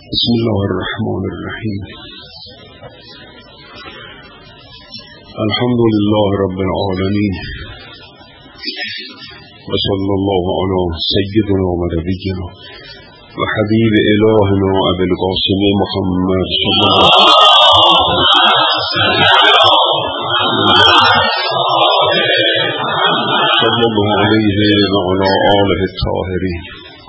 بسم الله الرحمن الرحیم. الحمد لله رب العالمین و صلی الله علی سیدنا و نبینا و حبیب الهنا ابی القاسم محمد صلی الله علیه و علی آله الطاهرین،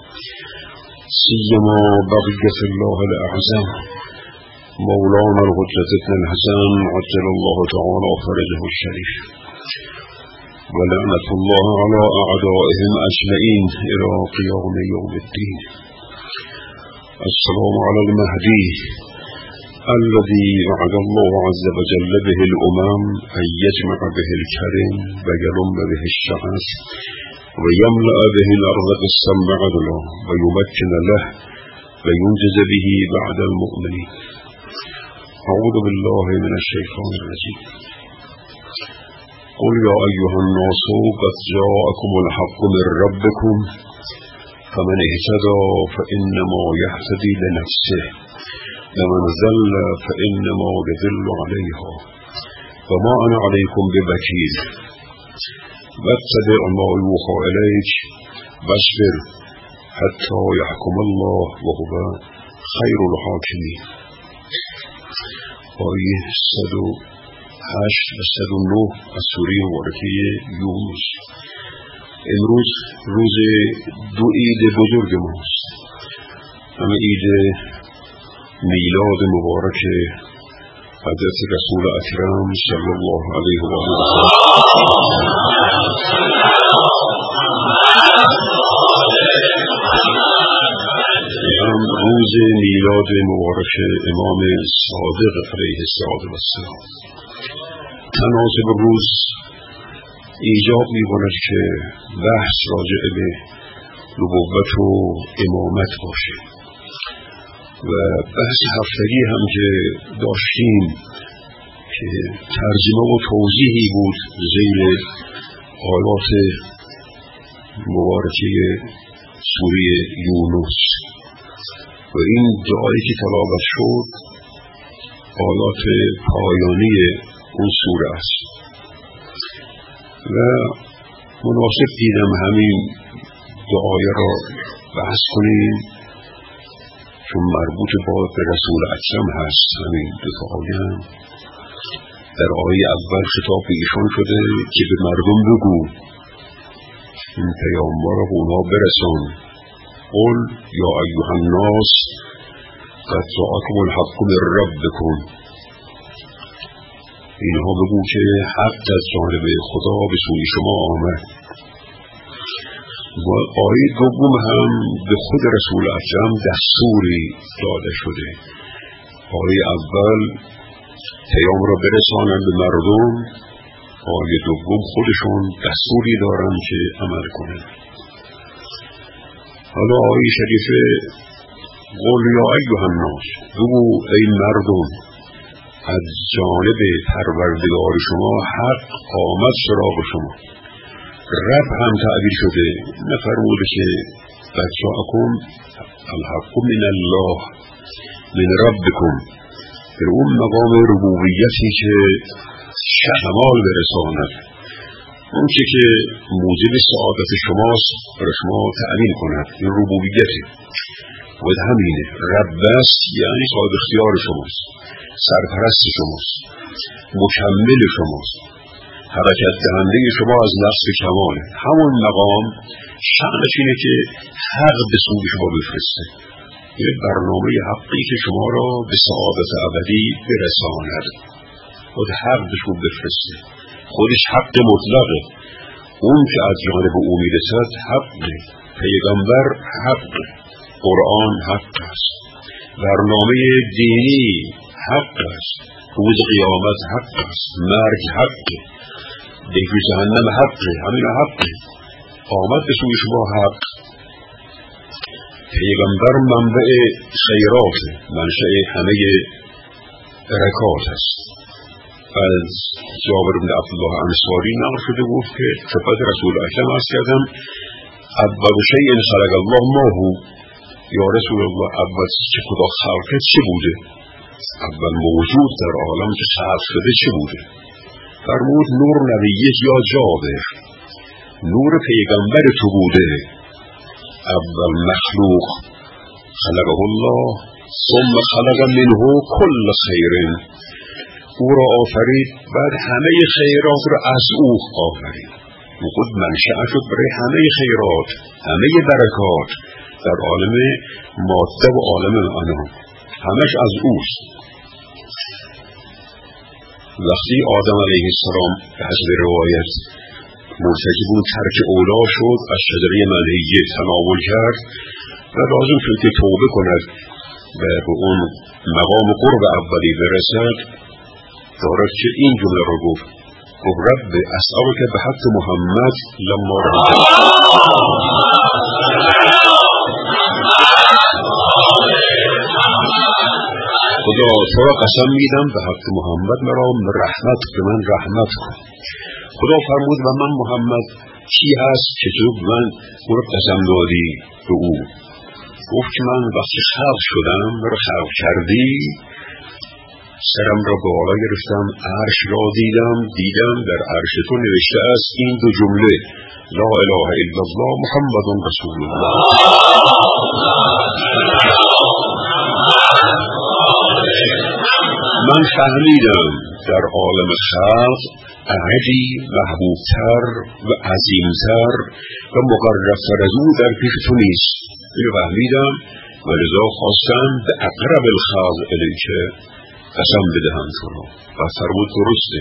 سیما بقیت الله الاعظم مولانا الحجة ابن الحسن عجل الله تعالى فرجه الشريف، ولعنة الله على أعدائهم أجمعين إلى قيام يوم الدين. السلام على المهدي الذي وعد الله عز وجل به الأمم أن يجمع به الكريم ويلم به الشعث ويملأ به الأرض بالسمع عدلا ويمكن له وينجز به بعد المؤمنين. أعوذ بالله من الشيطان الرجيم. قل يا أيها الناس قد جاءكم الحق من ربكم فمن اهتدى فإنما يهتدي لنفسه ومن ضل فإنما يضل عليها وما أنا عليكم بوكيل واتبع ما يوحى إليك واصبر حتى يحكم الله وهو خير الحاكمين. آیه 108 و 109 از سوره مبارکه یونس. امروز روز دو عید بزرگ ماست، همه عید میلاد مبارک حضرت رسول اکرم صلی الله علیه و آله هم روز میلاد مبارک امام صادق علیه السلام. تناسب روز ایجاب می‌کند که بحث راجع به نبوت و امامت باشه و بحث هفتگی هم که داشتیم که ترجمه و توضیحی بود زیر آیات مبارکه سوره یونس و این جایی که تلاوت شد آیات پایانی اون سوره است و مناسب دیدم همین دو آیه را بحث کنیم چون مربوط به رسول اکرم هست. همین دو تا آیه هم در آیه اول خطاب ایشان شده که به مردم بگو، این پیامبر را به اونها برسان. قل یا ایها الناس قد جاءکم الحق من ربکم، اینها بگو که حق از جانب خدا به سوی شما آمد. و آیه دوم هم به خود رسول اکرم دستوری داده شده. آیه اول پیام را برسانند به مردم، آیه دوم خودشون دستوری دارند که عمل کنند. حالا آیه شریفه قل یا ایها الناس، بگو ای مردم از جانب پروردگار شما حق آمد سراغ شما. رب هم تعبیر شده، نفرموده که قد جاءکم الحق من الله من ربکم، در اون مقام ربوبیتی که کمال برساند، اون چی که موجب سعادت شماست برای شما تعمین کند. این ربوبیتی و همینه، رب است یعنی صاحب اختیار شماست، سرپرست شماست، مکمل شماست، حرکت دهنده شما از نفس کماله. همون مقام شأنش اینه که حق به سوی شما بفرسته، یه برنامه حقی که شما را به سعادت ابدی برساند. خود حق به شما بفرسته، خودش حق مطلقه. اون که از جانب او میرسد حقه، پیغمبر حقه، قرآن حق است، برنامه دینی حق است، روز قیامت حق است، مرگ حقه، دیگر جهنم حقه، همین حقه. آمد به سوی شما حق. پیغمبر منبع خیرات، منشأ همه برکات است. از جابر بن عبدالله انصاری نقل شده گفت که خدمت رسول اکرم عرض کردم اول شیء خلق الله ماهو، یا رسول الله اول که خدا خلق چه بوده؟ اول موجود در عالم که خلق شده چه بوده؟ فرمود نور نبیه یا جابر، نور پیغمبر تو بوده. اول مخلوق خلقه الله ثم خلق منه کل خیر، او را آفرید بعد همه خیرات را از او آفرید. خود منشأ شد برای همه خیرات، همه برکات در عالم ماده و عالم معنی، همش از اوست. وقتی آدم علیه السلام به حسب روایت مرتکب ترک اولا شد، از شجره منهیه تناول کرد و لازم شد که توبه کند و به اون مقام قرب اولی برسد، دارد که این جمله رو گفت رب اسألک به حق محمد لما خدا تو را قسم میدم به حق محمد مرا رحمت به من رحمت کن. خدا فرمود و من محمد چی هست که تو من او را قسم دادی به او؟ گفت من وقتی خلق شدم مرا خلق کردی، سرم را بالا گرفتم، عرش را دیدم در عرش تو نوشته است این دو جمله لا اله الا الله محمد رسول الله. من فهمیدم در عالم خلق احدی محبوبتر و عظیمتر و مقربتر از او در پیش تو نیست. اینو فهمیدم و لذا خواستم به اقرب الخلق الیک قسم بدهم تو را. و فرمود درسته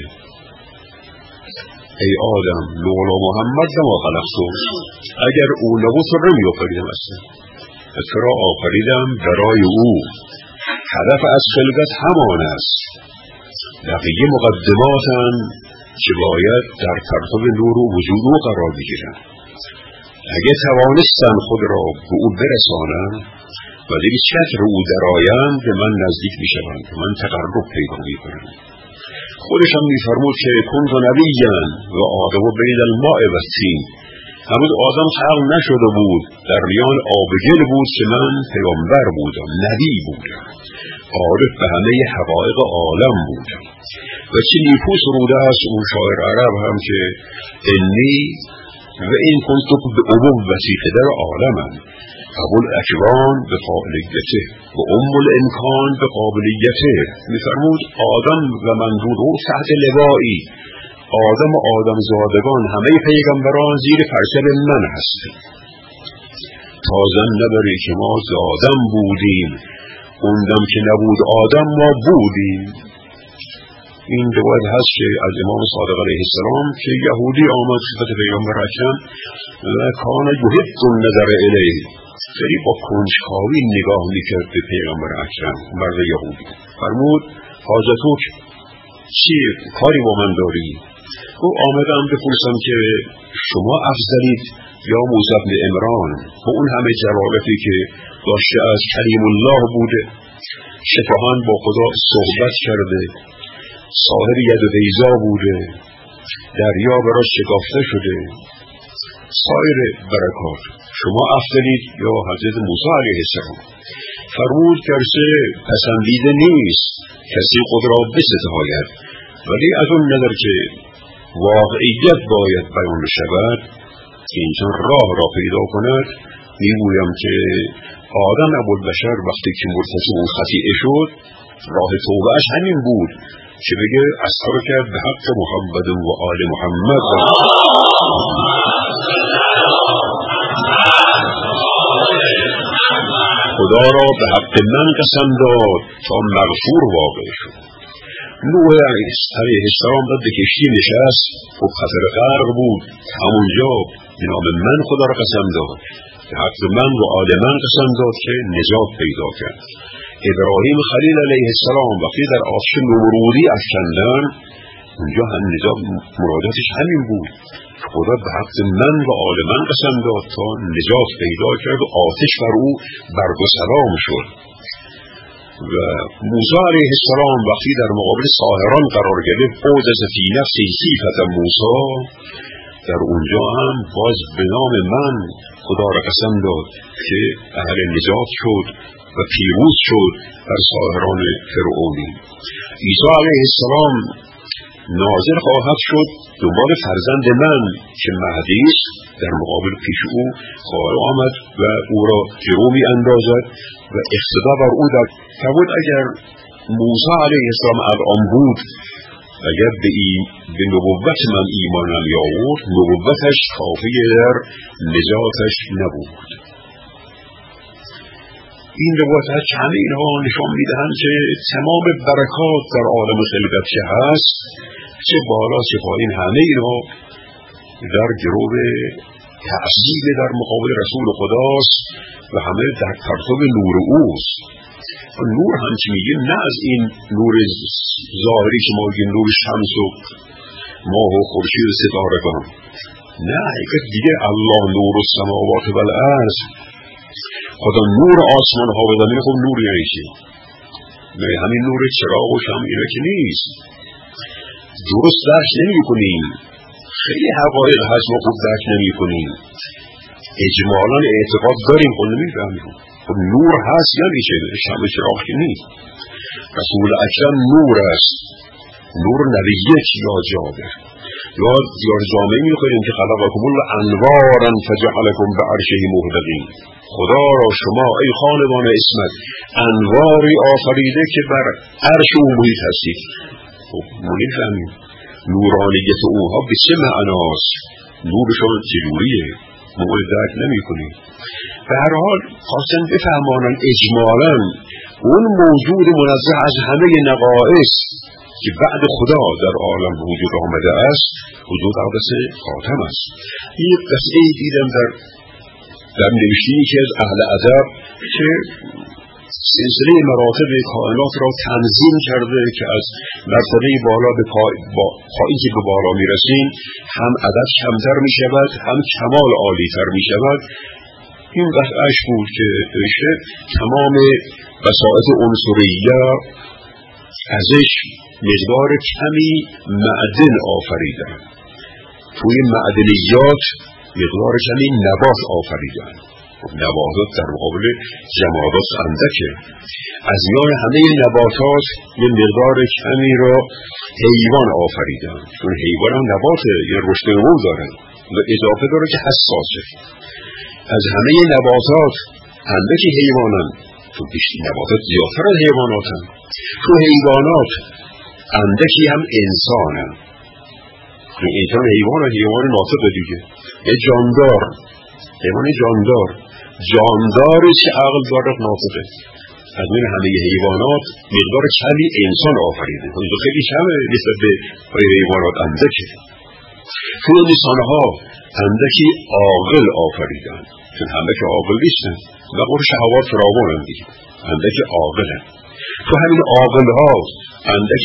ای آدم لولا محمد لما خلقته، اگر او نبود تو نمی آفریدم اصلا، تو را آفریدم برای او. هدف از خلقت همان است. بقیه مقدماتن که باید در پرتو نور و وجود او قرار بگیرن. اگه توانستن خود را به او برسانن و دیگه چتر او درآیند به من نزدیک میشوند، به من تقرب پیدا میکنند. خودش هم میفرمود که کنت نبیًا و آدم بین الماء و الطین، هنوز آدم خلق نشده بود، در میان آب و گل بود که من پیغمبر بودم، نبی بودم، عارف به همه حقایق عالم بودم. و چه نیکو سروده است اون شاعر عرب هم که انی و این کنت به ابوتی پدر عالمم، ابو الاکوان به فاعلیته و ام الامکان به قابلیته. میفرمود آدم و من بود تحت لوایی، آدم و آدم زادگان همه پیغمبران زیر پرچم من هستیم. تازن نبری که ما زادم بودیم، اوندم که نبود آدم ما بودیم. این روایت هست که از امام صادق علیه السلام که یهودی آمد خدمت پیغمبر اکرم و کان یحب النظر الیه، خیلی با کنجکاوی نگاه میکرد به پیغمبر اکرم، مرد یهودی. فرمود حاجتوک چیه کاری با من داری؟ او آمدم بپرسم که شما افضلید یا موسی بن عمران با اون همه جلالاتی که داشته از کلیم الله بوده، شفاهان با خدا صحبت کرده، صاحب ید و بیضا بوده، دریا براش شکافته شده، سایر برکات، شما افضلید یا حضرت موسی علیه السلام؟ فرمود کرسه پسندیده نیست کسی خود را بستاید، ولی از اون نظر که واقعیت باید بیان شود که اینجان راه را پیدا کند، میگویم که آدم ابوالبشر وقتی که مرتکب اون خطیئه شد، راه توبهش همین بود که بگه اسألک به حق محمد و آل محمد، خدا را به حق من قسم داد تا مغفور واقع شد. نوح علیه السلام داد به کشتی نشست و خطر غرق بود، همونجا جناب من خدا را قسم داد، به حق من و آل من قسم داد که نجات پیدا کرد. ابراهیم خلیل علیه السلام وقتی در آتش نمرودی افکندن، اونجا هم نجات مرادتش همین بود، خدا به حق من و آل من قسم داد تا نجات پیدا کرد و آتش بر او برگ و سلام شد. و موسی علیه السلام وقتی در مقابل ساحران قرار گرفت، اوجس فی نفسی خیفة موسی، در اونجا هم باز به نام من خدا را قسم داد که اهل نجات شد و پیروز شد بر ساحران فرعونی. عیسی علیه السلام نازل خواهد شد دنبال فرزند من که مهدی است، در مقابل پیش او خواهد آمد و او را جلو می اندازد و اقتدا بر او در بود. اگر موسی علیه السلام الان بود، اگر به نبوت من ایمان نیاورد، نبوتش کافی در نجاتش نبود. این روایت همه اینها نشان میدهند که تمام برکات در عالم خلقت که هست، چه بالا چه پایین، همه اینها در گروه تعظیم در مقابل رسول خداست و همه در پرتو نور اوست. نور هم که میگه نه از این نور ظاهری که ما میگیم نور شمس و ماه و خورشید و ستارگان، نه، حقیقت دیگه الله نور السماوات و الارض، خدا نور آسمان ها و زمین. خب نور یعنی چی؟ همین نور چراغ و شمع اینا که نیست، درست درک نمی کنیم. خیلی حقایق هست ما خوب درک نمی کنیم، اجمالا اعتقاد داریم خود نمی فهمیم. خب نور هست یا نیچه شمع چراغ که نیست. رسول اکرم نور است، نور نبیت یا جابر یا جامعه می خوریم که خلقکم الله انوارا فجعلکم بعرشه مهدقین. خدا را شما ای خاندان اسمت انواری آفریده که بر عرش او محیط هستید. خب ما نفهمیم نورانیت اونها به چه معناست، نورشون چجوریه، ما درک نمی کنیم. به هر حال خواستن بفهمانن اجمالا اون موجود منزه از همه نقائص که بعد خدا در عالم وجود آمده است، حضور اقدس خاتم است. این قصه دیدم در نوشته یکی از اهل ادب که سلسله مراتب کائنات را تنظیم کرده که از مرتبه بالا به پایین که به بالا می رسیم هم عدد کمتر می شود هم کمال عالی تر می شود. این قطعش بود که نوشته تمام بساطت عنصریه ازش مقدار کمی معدن آفریدن، توی معدنیات مقدار کمی نبات آفریدن. نباتات در مقابل جمادات اندکه، از میان همه نباتات یه مقدار کمی را حیوان آفریدن، چون حیوان هم نباته، یه رشد نمو داره و اضافه داره که حساسه. از همه نباتات اندکی حیوانن، تو بیشتر نباتات زیادتر از حیواناتن. تو حیوانات اندکی هم انسانن، انسان حیوان و حیوان ناطق دیگه، یه جاندار، حیوان جانداری که عقل داره ناطقه. از من همه حیوانات مقدار کمی انسان آفریده، خیلی کمه نسبت به حیوانات اندکه. تو انسانها اندکی عاقل آفریدن، چون همه که عاقل نیستن و قرار شهوات فراوانن دیگه، اندکی عاقلن. تو همین عاقلها اندکی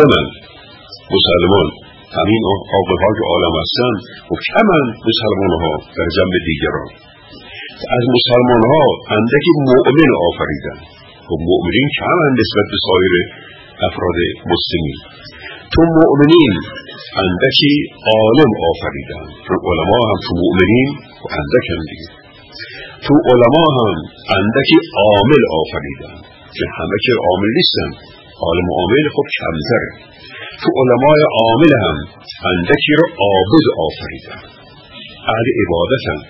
مسلمان، همین عاقلها که عالم هستن و کمن مسلمانها در جنب دیگران. از مسلمانها اندکی مؤمن آفریدن و مؤمنین کمن نسبت به سایر افراد مسلمین. تو مؤمنین اندکی عالم آفریدن، تو علما هم تو مؤمنین و اندکن دیگه. تو علما هم اندکی عامل آفریدن که همه که عامل نیستن، عالم و عامل خب کمتره. تو علمای عامل هم اندکی رو عابد آفریدن، اهل عبادتن.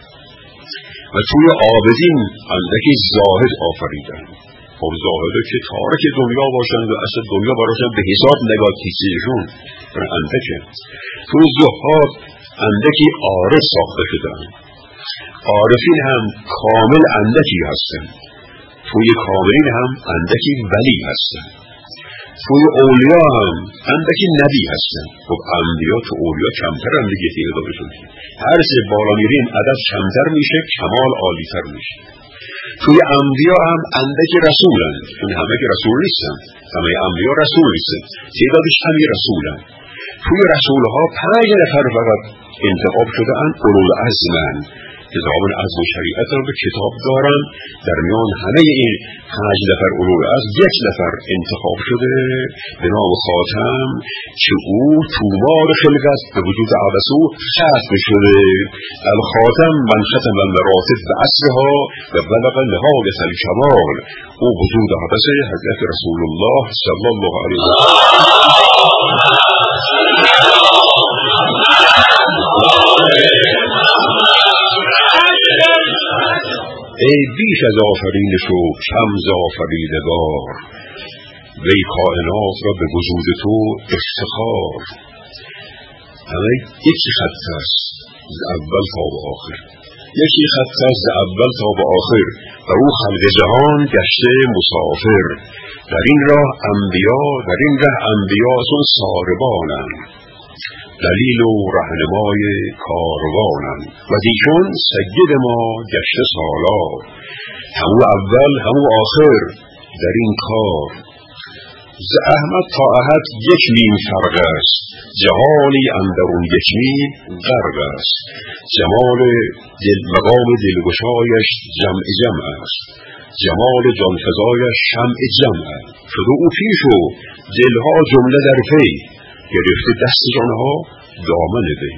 و توی عابدین اندکی زاهد آفریدن، خب زاهده که تارک دنیا باشند و اصلا دنیا براشن به حساب نگاه کیسیشون اندکه. توی زهاد اندکی عارف ساخته شدن، عارفین هم کامل اندکی هستن. توی کاملین هم اندکی ولی هستن. توی اولیا هم اندکی نبی هستن. خب انبیا تو اولیا کمتر هم دیگه تعدادشون، هر چه بالا میریم عدد کمتر میشه، کمال عالی تر میشه. توی انبیا هم اندکی رسولن، چون همه که رسول نیستن، همه انبیا رسول نیستن، تعدادش همه رسولن. توی رسولها 5 نفر فقط انتخاب شده ان اولوالعزمن، که زبان عزم و شریعت را به کتاب دارن. در میان همه این 5 نفر اولو از 1 نفر انتخاب شده به نام خاتم که او تومار خلقت به وجود عبسو ختم شده. الخاتم من ختم المراتب به اصلها و بلغ نهایت الکمال. او وجود عبس حضرت رسول الله صلی الله علیه و ای بیش از آفرینش و کم ز آفریدگار، وی کائنات را به وجود تو افتخار. همه یکی خط است از اول تا به آخر، یکی خط است از اول تا به آخر و او خلق جهان گشته مسافر. در این راه انبیا، در این ره انبیا چون ساربانند، دلیل و رهنمای کاروانند و دیشون سید ما گشته سالار. همو اول همو آخر در این کار، ز احمد تا احد 1 میم فرق است، جهانی اندرون 1 میم غرق است. جمال مقام دلگشایش جمع جمع است، جمال جانفزایش شمع جمع است. شده او پیش و دلها جمله در پی، گرفته دست جانها دامن وی.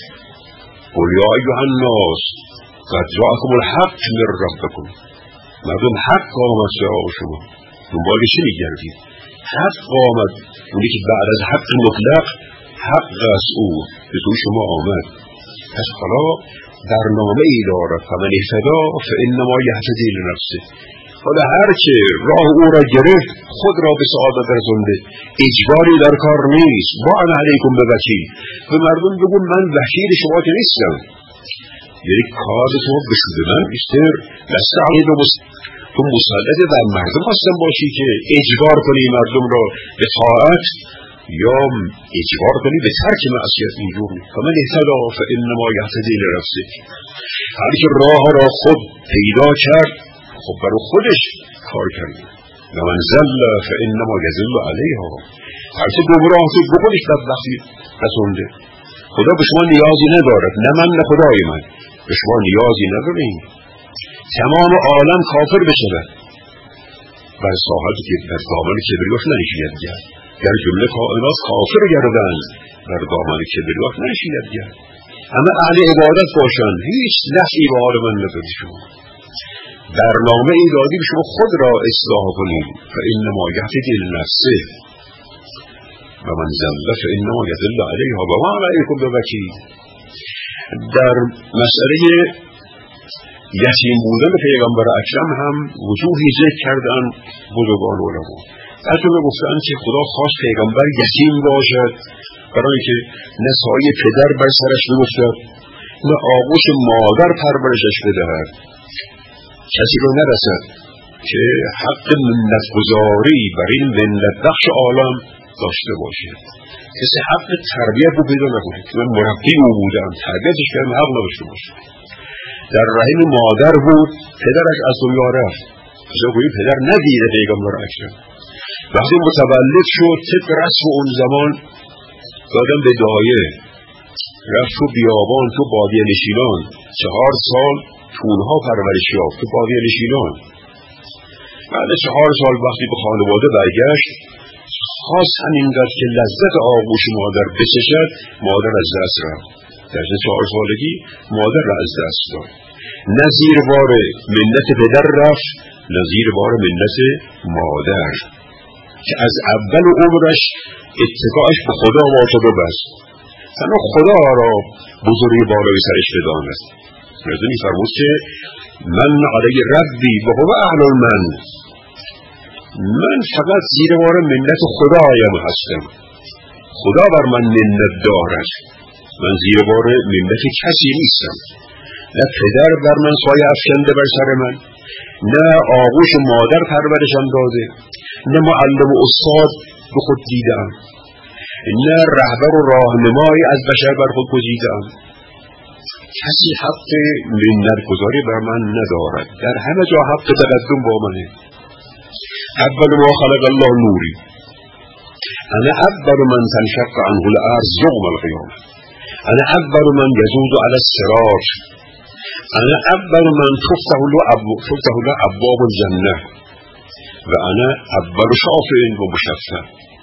قل یا ایها الناس قد جاءکم الحق من ربکم. مردم حق آمد سراغ شما، دنبال چی میگردید؟ حق آمد، اونی که بعد از حق مطلق حق است او به سوی شما آمد. پس حالا برنامه ای دارد، فمن اهتدی فانما یهتدی لنفسه. حالا هر که راه او را گرفت خود را به سعادت رسونده، اجباری در کار نیست. ما انا علیکم بوکیل. به مردم بگو من وکیل شما که نیستم، یعنی کار تو به من بیشتر دست علیه تو مسلط بر مردم هستم باشی که اجبار کنی مردم را به طاعت یا اجبار کنی به ترک معصیت. اینجور نیست. فمن اهتدی فانما یهتدی لنفسه. هر که راه را خود پیدا کرد خب برای خودش کار کرده. و من ضل فانما یضل علیها. هر که گمراه شد به خودش بدبختی رسونده. خدا به شما نیازی ندارد، نه من نه خدای من به شما نیازی نداریم. تمام عالم کافر بشود بر ساحتی که در دامن کبریات ننشیند گرد. گر جمله کائنات کافر گردند در دامن کبریات ننشیند گرد. همه اهل عبادت باشند، هیچ نفعی به حال من نداری. شما برنامه ای دادی به شما خود را اصلاح کنید. فانما یهتدی لنفسه و من ضل فانما یضل علیها و ما علیکم بوکیل. در مسئله یتیم بودن پیغمبر اکرم هم وجوهی ذکر کردن بزرگان علما. از جمله گفتن که خدا خواست پیغمبر یتیم باشد برای اینکه نه سایه پدر بر سرش بیفتد، نه آغوش مادر پرورشش بدهد، کسی رو نرسد که حق منت گذاری بر این منت بخش عالم داشته باشه. کسی حق تربیت رو پیدا نکنه که من مربی او بودم تربیتش کردم حق نداشته باشه. در رحم مادر بود، پدرش از دنیا رفت، زوجی پدر ندیده پیغمبر اکرم. وقتی متولد شد طبق رسم اون زمان دادن به دایه، رفت تو بیابان تو بادیه نشینان 4 سال تونها پرورش یافت تو بادیه نشینان. بعد 4 سال وقتی به خانواده برگشت خواست همینقدر که لذت آغوش مادر بچشد، مادر از دست رفت. در 4 سالگی مادر را از دست داد. نه زیر بار منت پدر رفت، نه زیر بار منت مادر که از اول عمرش اتکاش به خدا باشد و بس. تنها خدا را بزرگی بالای سرش بداند. رضی فرمود که من علی ربی و هو اهل من فقط زیر بار منت خدایم هستم، خدا بر من منت دارد، من زیر بار منت کسی نیستم. نه پدر بر من سایه افکنده بر سر من، نه آغوش مادر پرورشم داده، نه معلم و استاد به خود دیدم، نه رهبر و راهنمایی از بشر بر خود گزیدم. کسی حق منت گذاری بر من ندارد. در همه جا حق تقدم با منه. اول ما خلق الله نوری، انا اول من تنشق عنه الارض یوم القیامه، انا اول من یجوز علی الصراط، انا اول من تفتح له ابواب الجنه و انا اول شافع و مشفع.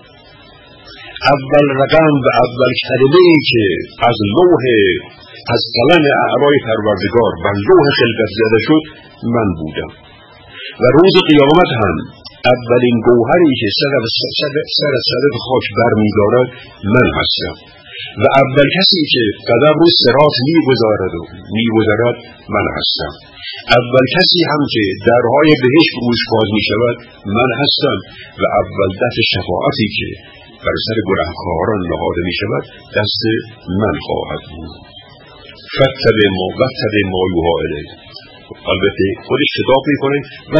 اول رقم و اول کلمه‌ای که از لوح از قلم اعرای پروردگار و لوح خلقت زده شد من بودم و روز قیامت هم اولین گوهری که سر صدف خاک برمی‌دارد من هستم و اول کسی که قدم روی صراط می‌گذارد من هستم. اول کسی هم که درهای بهشت روش باز می‌شود من هستم و اول دست شفاعتی که بر سر گناهکاران نهاده می‌شود دست من خواهد بود. فتبع ما یوحی الیک. البته خودش خطاب میکنه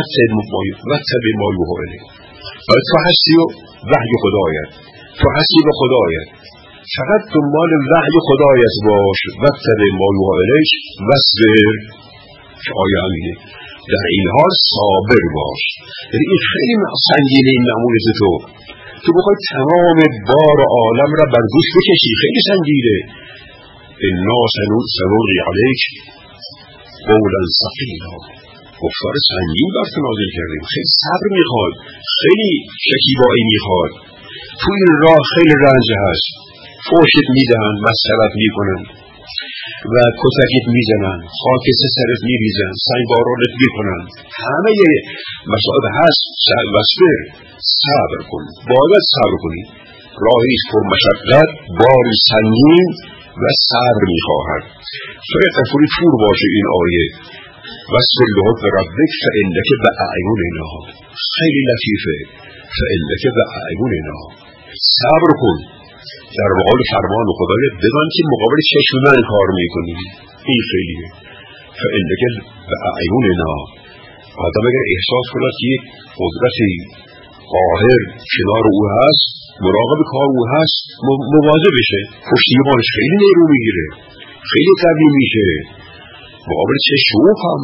فتبع ما یوحی الیک. تو هستی و وحی خدایت، تو هستی و خدایت، فقط دنبال وحی خدایت باش. فتبع ما یوحی الیک واصبر. که آیه همینه، در این حال صابر باش. یعنی این خیلی سنگینه این نمونز تو بخوای تمام بار عالم را بر دوش بکشی، خیلی سنگینه. انا سنلقی علیک قولا ثقیلا. گفتار سنگین بر تو نازل کردیم، خیلی صبر میخواد، خیلی شکیبایی میخواد. تو این راه خیلی رنج هست، فوشت میدن، مسخرت میکنن و کتکت میزنن، خاکس سرت میریزن، سنگبارانت میکنن، همه مسائل هست. واصبر، صبر کن، باید صبر کنی. راهی پر مشقت، باری سنگین و صبر میخواهد. شاید تفوری تور باشه این آیه واصبر لحکم ربک فانک باعیوننا. خیلی لطیفه. فانک باعیوننا، صبر کن در مقابل فرمان خدایت، بدان که مقابل چشم من کار میکنی. این خیلیه. فانک باعیوننا. آدم اگر احساس کند که یک قدرتی قاهر کنار او هست، مراقب کار او هست، مواظب بشه، پشتیبانش خیلی نیرو میگیره، خیلی قوی میشه. مقابل چشم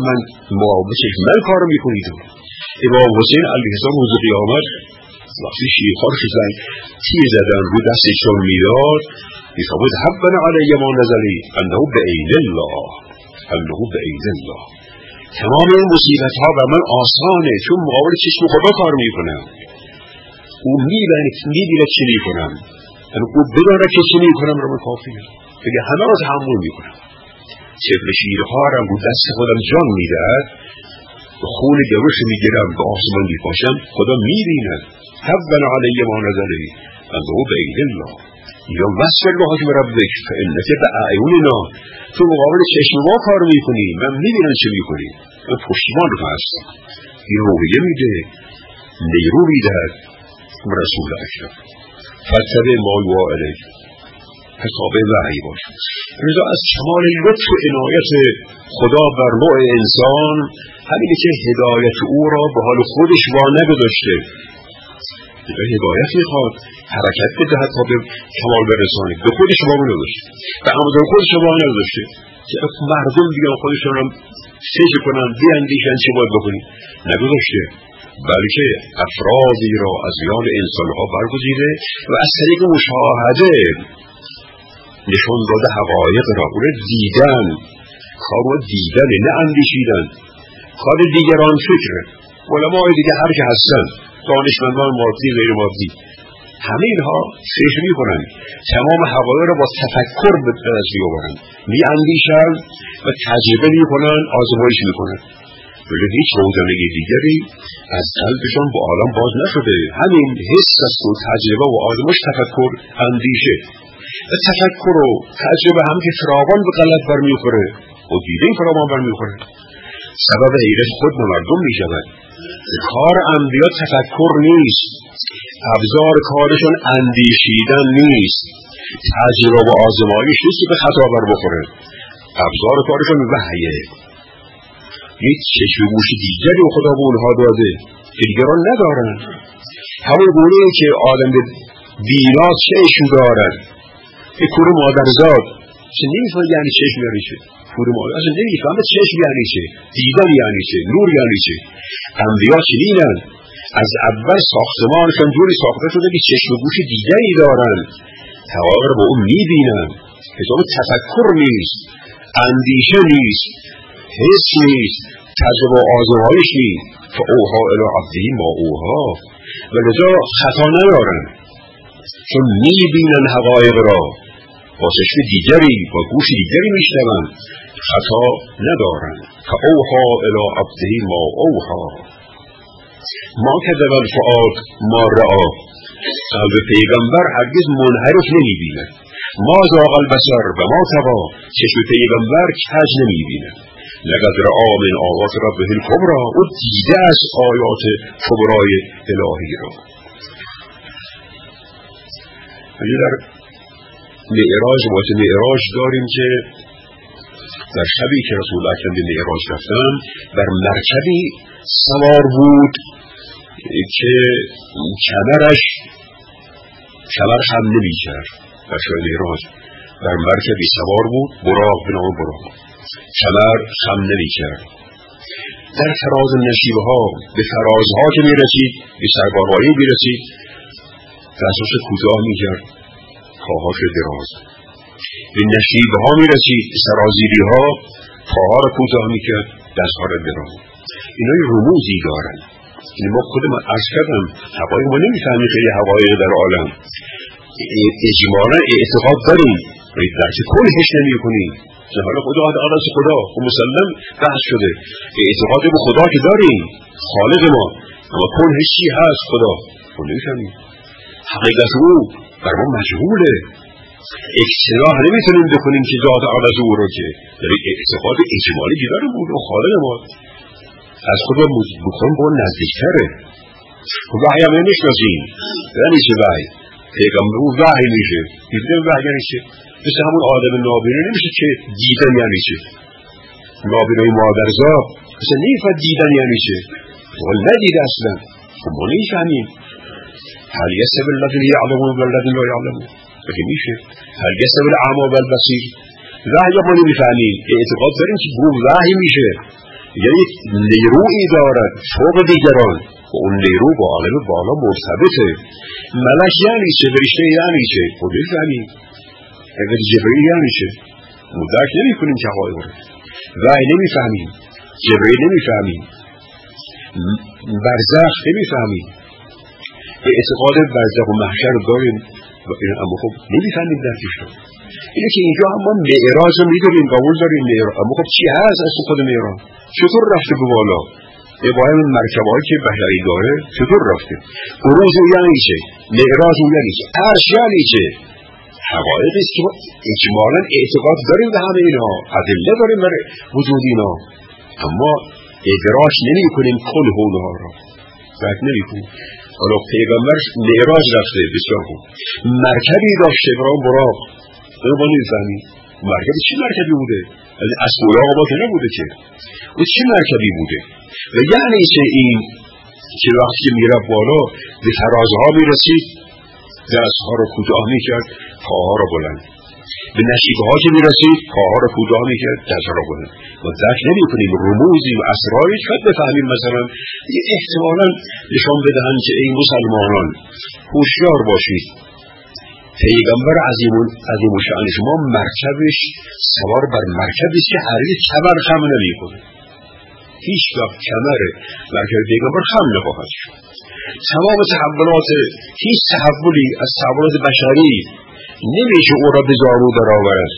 من کار میکنید. امام حسین علیه السلام روز قیامت وقتی شیخارش تیر زدن رو دستشون میداد میفرمود حبنا علی ما نزلی انه بعین الله، انه بعین الله. تمام این مصیبت ها بر من آسانه چون مقابل چشم خدا کار میکنم. او میبینه چی میکنم، او بدانه که چی میکنم رو من کافیه بگه همه را تحمل میکنم. طفل شیرخوارم رو دست خودم جان میدهد، خون گوش میگیرم، به آسمان میپاشم، خدا میبیند. حبنا علی ما نزلی انه بعین الله یا واصبر لحکم ربک فانک باعیوننا. تو مقابل چشم ما کار میکنی، من میبینم چی میکنی، من پشتیبان هست. این روحیه میده، نیرو میدهد. رسول اکرم فتبع ما یوحی الیک، حساب وحی باش. رضا از کمال لطف و عنایت خدا بر نوع انسان همینه که هدایت او را به حال خودش نگذاشته. هدایت میخواد حرکت بدهد تا به کمال برسانه، به خودش نگذاشته، به امر خودش نگذاشته که مردم دیگه خودشون هم فکر کنن، بیاندیشن چه باید بکنی، نگذاشته، بلکه افرادی را از میان انسانها برگزیده و از طریق مشاهده نشون داده حقایق را. اون دیدن، کار را دیدن، نه اندیشیدن. کار دیگران فکر، علماء دیگه هر که هستن، دانشمندان مادی غیر مادی، همه اینها فکر میکنن، تمام حقایق را با تفکر به دست میآورند، میاندیشن و تجربه میکنن، آزمایش میکنن. ولی هیچ روزنه دیگری از قلبشان با عالم باز نشده. همین حس است و تجربه و آزمایش، تفکر، اندیشه و تفکر و تجربه هم که فراوان به غلط برمیخوره و دیده فراوان برمیخوره، سبب حیرت خود به مردم میشود. کار انبیا تفکر نیست، ابزار کارشون اندیشیدن نیست، تجربه و آزمایش نیست که به خطا بر بخوره. ابزار کارشون وحیه. یک چشم گوش دیگری خدا به اونها داده که دیگران ندارن. همون گونه که آدم بینا چشم دارن، که کور مادرزاد چه نمیفهمه یعنی چشم یعنی چه، کور مادر اصلا نمیفهمه چشم یعنی چه، دیدن یعنی چه، نور یعنی چه. انبیا چنینن، از اول ساختمانشون جوری ساخته شده که چشم گوش دیگری دارن، حقایق رو با اون میبینن. حساب تفکر نیست، اندیشه نیست، حس نیست، تجربه آزمایش نیست. فاوحی الی عبده ما اوحی. و لذا خطا ندارن، چون میبینن حقایق را، با چشم دیگری، با گوش دیگری میشنون، خطا ندارن. فاوحی الی عبده ما اوحی. ما کذب الفؤاد ما رأی. قلب پیغمبر هرگز منحرف نمیبینه. ما زاغ البصر و ما طغی. چشم پیغمبر کج نمیبینه. لقد رأی من آیات ربه الکبری. او دیده از آیات کبرای الهی را. در معراج داریم که در شبی که رسول الله اکرم به معراج رفتن، بر مرکبی سوار بود که کمر هم نمی کرد. در شب معراج بر مرکبی سوار بود، براق به نام براق، کمر هم نمی کرد. در فراز نشیبه ها، به فرازها که می رسید، به سربارهایی می رسید، دستاش کوتاه می کرد، پاهاش دراز. به نشیبه ها می رسید، سرازیری ها، پاها را کوتاه می کرد، دستها را دراز. اینا رموزی دارن. این ما خودم عرض کردم، حقایق ما نمیفهمیم خیلی حقایق در عالم. اجمالا اعتقاد داریم ولی درک کلش نمی کنیم. حالا خدا از خدا و مسلم بحث شده، اعتقاد به خدا که داریم، خالق ما، اما کلش چی هست خدا خود نمیفهمیم. حقیقت او بر ما مجهوله. اکتراح نمیتونیم بکنیم که ذات عوض او رو، که در اعتقاد اجمالی که داریم او خالق ما، از خدا بکنیم با نزدیکتره. وحی هم نمیشناسیم. یعنی چه وحی؟ پیغمبر او وحی میشه، دیدن وحی یعنی چه؟ مثل همون آدم نابینا نمیشه که دیدن یعنی چه؟ نابینای مادرزاد مثل نیفت دیدن یعنی چه؟ ولی ندیده اصلا. ما نیفهمیم. هل یستوی الذین یعلمون والذین لا یعلمون؟ بگه میشه. هل یستوی الاعمی والبصیر؟ وحی ما نمیفهمیم. اعتقاد داریم که او وحی میشه، یعنی نیرویی دارد فوق دیگران و اون نیرو با عالم بالا مرتبطه. ملک یعنی چه؟ فرشته یعنی چه؟ خود نمیفهمیم. اگر جبرئیل یعنی چه؟ مدرک نمی کنیم که حقایق رو. وحی نمیفهمیم، جبرئیل نمیفهمیم، برزخ نمیفهمیم. اعتقاد برزخ و محشر داریم اما خب نمیفهمیم درکش رو. اینه که اینجا هم ما معراج رو میداریم، قبول داریم معراج، اما خب چی هست از خود معراج؟ چطور رفته به بالا؟ ابراهیم مرکبایی که بشری داره چطور رفته؟ عروج یعنی چه؟ معراج یعنی چه؟ عرش یعنی چه؟ حقایقی است که اجمالا اعتقاد داریم به همه اینها، ادله داریم برای وجود اینا، اما ادراک نمی کنیم کل اونها را، درک نمی کنیم. حالا پیغمبر معراج رفته، بسیار خوب، مرکبی داشته برای براق، ما نمی‌فهمیم مرکبی چه مرکبی بوده؟ از براق ما که نبوده که، او چه مرکبی بوده؟ و یعنی چه این که وقتی میره بالا به فرازها میرسید، دستها رو کوتاه میکرد، پاها رو بلند، به نشیبه ها که میرسید پاها رو کوتاه میکرد، دستها رو بلند. ما درک نمی‌کنیم رموزی و اسراری که بفهمیم. مثلا احتمالاً نشان بدهند که ای مسلمانان هوشیار باشید، پیغمبر عظیم الشأن شما مرکبش سوار بر مرکبی که هرگز کمر خم نمی‌کنه، هیچ وقت کمر مرکب پیغمبر خم نخواهد شد. تمام تحولات، هیچ تحولی از تحولات بشری نمیشه او را به زانو درآورد،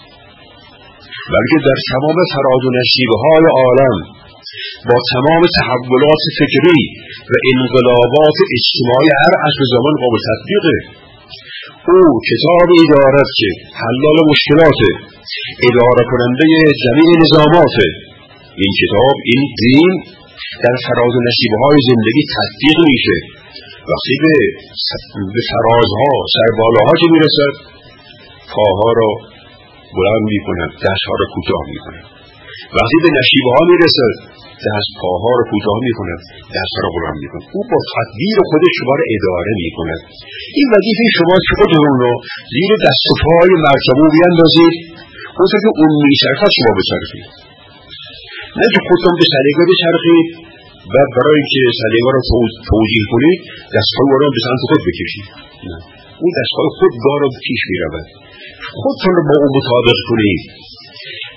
بلکه در تمام فراز و نشیبه های عالم با تمام تحولات فکری و انقلابات اجتماعی هر عصر زمان قابل تطبیقه. او کتابی دارد که حلال مشکلات، اداره کننده جمیع نظامات. این کتاب، این دین در فراز و نشیبه های زندگی تطبیق میشه. وقتی به فرازها، سربالاها که میرسد، پاها را بلند میکند، دستها را کوتاه میکند. وقتی به نشیبه ها میرسد، دست پاها را کوتاه میکند، دستها را بلند میکند. او با تدبیر خودش شما را اداره میکند. این وظیفه شما که خودتون را زیر دست و پای مرکب او بیاندازید، اونطور که اون میچرخد شما بچرخید، نه که خودتون به سلیقه بچرخید و برای که سلیقه را توجیه کنید دستهای او را به سمت خود بکشید. نه، اون دستهای خود دارد پیش میرود، خودتون را با اون مطابق کنید.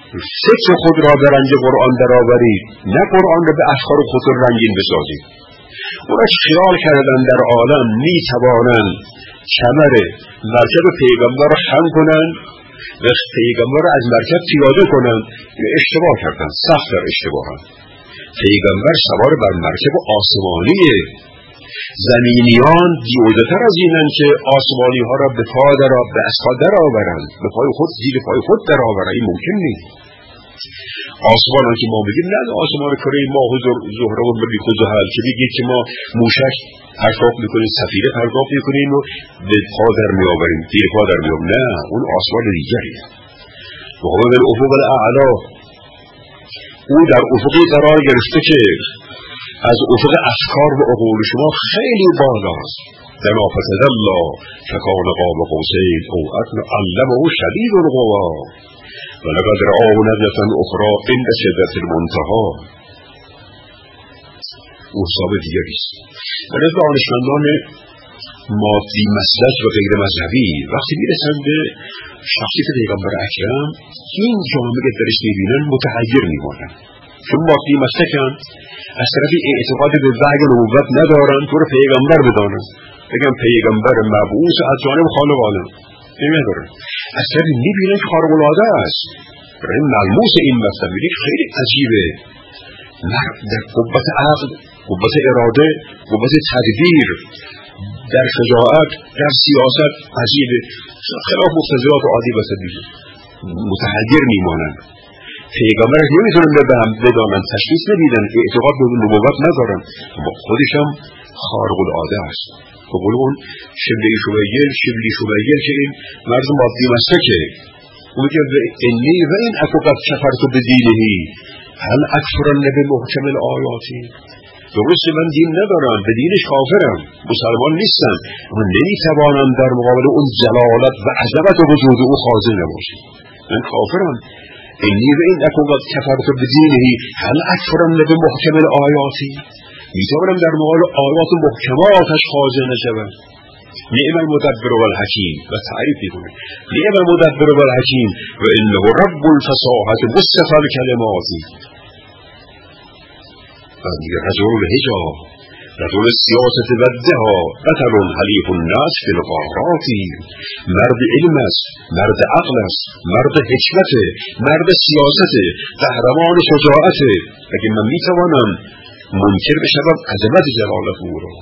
فکر خود را به رنگ قرآن درآورید، نه قرآن را به افکار خود رنگین بسازید. اونا خیال کردن در عالم میتوانند کمر مرکب پیغمبر را خم کنند و پیغمبر را از مرکب پیاده کنند. اشتباه کردن، سخت در اشتباهن. پیغمبر سوار بر مرکب آسمانیه. زمینیان دیوزه‌تر از اینن که آسمانی ها را به پا به اسفل درآورند، به پای خود زیر پای خود درآورند. این ممکن نیست. آسمان که ما بگیم نه آسمان کره ماه و زهره و مریخ و زحل که بگید که ما موشک پرتاب میکنیم، سفینه پرتاب میکنیم و به پا در میآوریم، زیر پا در میآوریم. نه، اون آسمان دیگریه. وهو بالافق الاعلی، او در افقی قرار گرفته که از افق افکار و عقول شما خیلی بالاست. دنا فتدلی فکان قاب قوسین او ادنی علمه شدید القوا ولقد رآه نزلة اخرى عند سدرة المنتهی. او حساب دیگریست. برای دانشمندان مادی مسلک و غیر مذهبی وقتی میرسن به شخصیت پیغمبر اکرم، این جامعه درش میبینن متحیر میمانن، چون مادی مسلکن، از طرفی اعتقاد به وحی نبوت ندارن، تو رو پیغمبر بدانن، بگم پیغمبر مبعوث از جانب خالق عالم ندارن. از طرفی میبینن که خارق العاده است. برای ملموس این مسئله میبینن خیلی عجیبه، در قوت عقل، قوت اراده، قوت تدبیر، در شجاعت، در سیاست عجیبه، خلاف مقتضیات عادی بسد میشه. متحیر میمانن. پیغمبر نمیتونن بدانن، تشخیص نمیدن، اعتقاد به نبوت ندارن، اما خودش هم خارق العاده است. به قول اون شبلی شبیل که این مرد مادی مسلکه، اون که انی و این اکو قد کفرت بدینهی هل اکفرن به محکم الآیاتی. درسته من دین ندارم، به دینش کافرم، مسلمان نیستم، اما نمیتوانم در مقابل اون جلالت و عظمت وجود او خاضع نباشم. من کافرم. انی و این اکو قد کفرت بدینهی هل اکفرن به محکم الآیاتی. میتوانم در مقابل آیات محکماتش خاضع نشوم. نعم المدبر والحکیم و تعریف میکنه نعم المدبر والحکیم و انه رب الفصاحة مصطفى الکلمات. رجل الهجا رجل السیاست و الدها بطل حلیف الناس فی الغارات. مرد علم است، مرد عقل است، مرد حکمت، مرد سیاست، قهرمان شجاعت. اگه من میتوانم منکر بشم عظمت جلالت او را.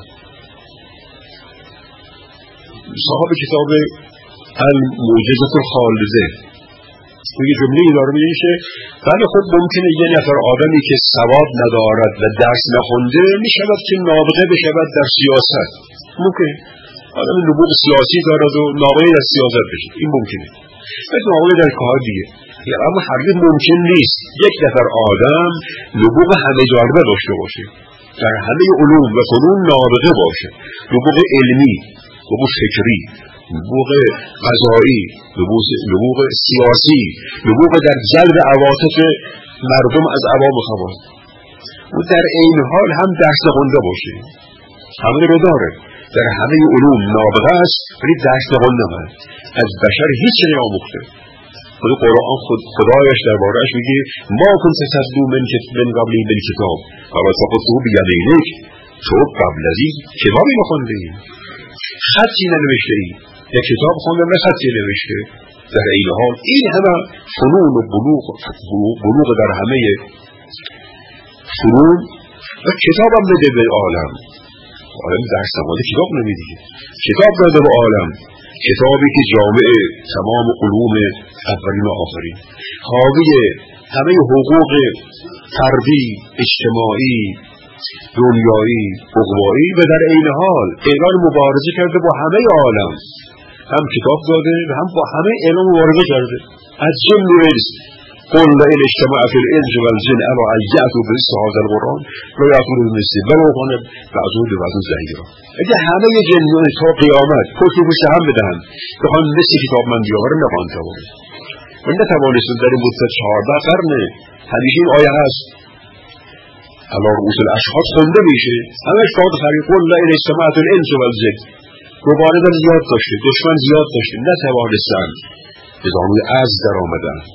صاحب کتاب المعجزة الخالده یه جمله‌ای داره میگه که بله خب ممکنه یه نفر آدمی که سواد ندارد و درس نخونده میشود که نابغه بشود در سیاست. ممکنه آدم نبوغ سیاسی دارد و نابغه در سیاست بشه، این ممکنه. مثل نابغه در کار دیگه. اما هرگز ممکن نیست یک نفر آدم نبوغ همه جانبه داشته باشه، در همه علوم و فنون نابغه باشه. نبوغ علمی، نبوغ فکری، نبوغ قضایی، نبوغ سیاسی، نبوغ در جلب عواطف مردم از عوام خواص. و در این حال هم درس خونده باشه، همه رو داره، در همه علوم نابغه است ولی درس خونده است، از بشر هیچ نیاموخته. خود قرآن خدایش درباره‌اش میگه ما کنت تتلو من قبلی بالکتاب و تخطه بیمینک. تو قبل از این کتابی نخوندی، خطی ننوشته ای، یک کتاب خونده نه خطی نوشته. در این حال این همه فنون و بلوغ در همه فنون و کتاب هم بده به عالم درس نماده، کتاب نمیده، کتاب داده به عالم، کتابی که جامع تمام علوم اولین و آخرین، حاوی همه حقوق فردی، اجتماعی، دنیایی، عقبایی و در این حال اعلان مبارزه کرده با همه عالم، هم کتاب داده و هم با همه اعلان مبارزه کرده. از جن و انس قل لئن اجتمعت الانس والجن على ان یأتوا بمثل هذا القرآن لا یأتون بمثله ولو كان بعضهم لبعض ظهیرا. اگه همه جن و انس تا قیامت پشت پشت هم بدهند بخوان مثل کتاب من بیاورن نخواهند توانست. من نتوانستم در این مدت 14 قرن همیشه این آیه هست علی رؤوس الاشخاص خونده میشه، همش فقط خرید قل لئن اجتمعت الانس والجن. مبارزه زیاد داشته، دشمن زیاد داشته، نتوانستند به زانوی عجز در آمدن.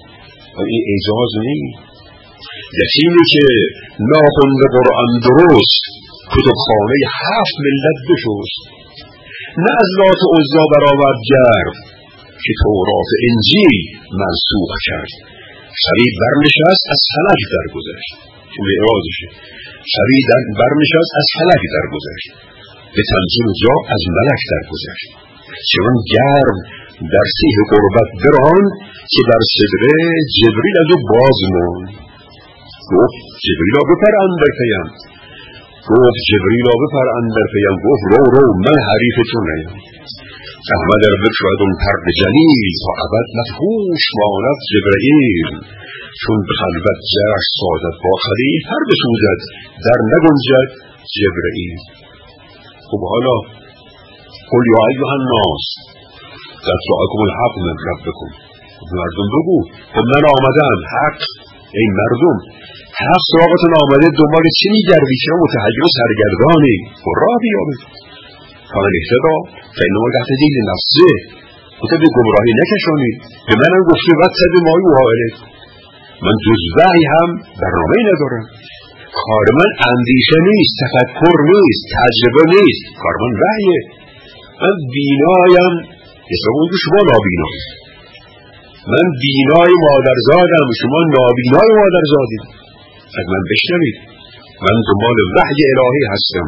این اعجاز نیست. یقینی که ناخونده قرآن درست کتبخانه 7 ملت بشست. نه از لات عزی برآورد گرد که تورات انجیل منسوخ کرد. شبی برنشست از فلک درگذشت. چون اعراضشه. شبی برنشست از فلک درگذشت. به تنظیم جا از ملک درگذشت. چون گرم در سیح قربت بران که در صدره جبریل از او باز ماند. گفت جبریلا بپر اندر پیم. گفت جبریلا بپر اندر پیم. گفت رو من حریف تو نیم. احمد ار بفرد اون پرد جلیل تا ابد مفهوش ماند جبرئیل. چون به خلوت جرش سازد با خلیل پر بسوزد در نگنجد جبرئیل. خب حالا قل یا ایها الناس قد جاءکم الحق من ربکم. مردم بگو خب من آمدم حق. ای مردم حق سراغتون آمده، دنبال چی میگردی؟ چرا متحیر و سرگردانی؟ خب راه بیابید. فمن اهتدی فانما یهتدی لنفسه. خودت به گمراهی نکشانید. به منم گفته واتبع ما یوحی الیک. من جز وحی هم برنامه‌ای ندارم. کار من اندیشه نیست، تفکر نیست، تجربه نیست. کار من وحیه. من بینایم حساب اون که شما نابینایی. من بینای مادرزادم، شما نابینای مادرزادید. از من بشنوید. من دنبال وحی الهی هستم.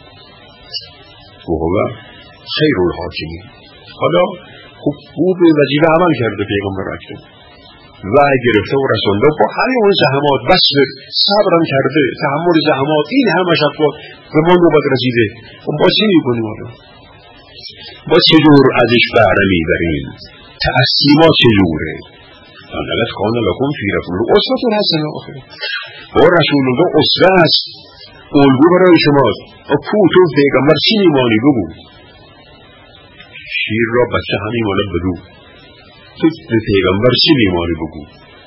و هو خیر الحاکمین. حالا خوب او به وظیفه عمل کرده پیغمبر اکرم. وحی گرفته و رسانده با همه اون زحمات بسر صبرم کرده، تحمل زحمات، این همه مشقات به ما نوبت رسیده. با چی میکنیم حالا؟ با چجور ازش بهره میبریم؟ تأثیر ما چجوره؟ لقد کان لکم فی رسول الله اسوة حسنة. با رسول الله اسوه است، الگو برای شماست. کو تو پیغمبر چی میمانی؟ بگو. شیر را بچه هم میماند بدو. تو به پیغمبر چی میمانی؟ بگو.